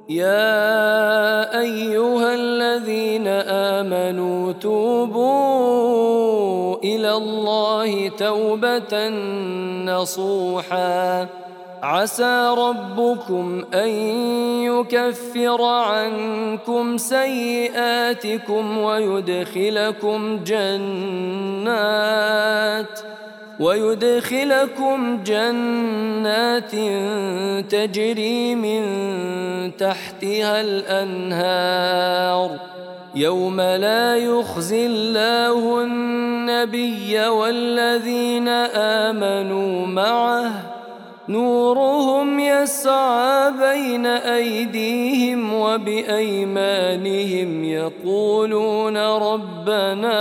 يا أيها الذين آمنوا توبوا إلى الله توبة نصوحا عسى ربكم أن يكفر عنكم سيئاتكم ويدخلكم جنات تجري من تحتها الأنهار يوم لا يخزي الله النبي والذين آمنوا معه نورهم يسعى بين أيديهم وبأيمانهم يقولون ربنا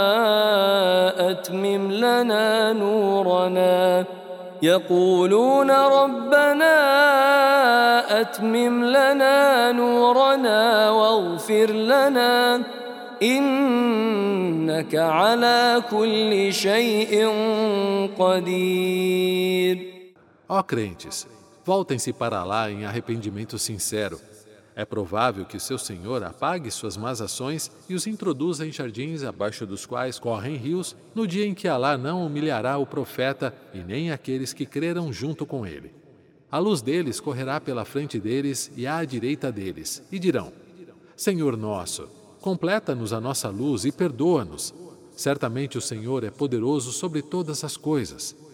أتمم لنا نورنا واغفر لنا إنك على كل شيء قدير. Ó crentes, voltem-se para lá em arrependimento sincero. É provável que seu Senhor apague suas más ações e os introduza em jardins abaixo dos quais correm rios, no dia em que Alá não humilhará o profeta e nem aqueles que creram junto com ele. A luz deles correrá pela frente deles e à direita deles, e dirão: Senhor nosso, completa-nos a nossa luz e perdoa-nos. Certamente o Senhor é poderoso sobre todas as coisas.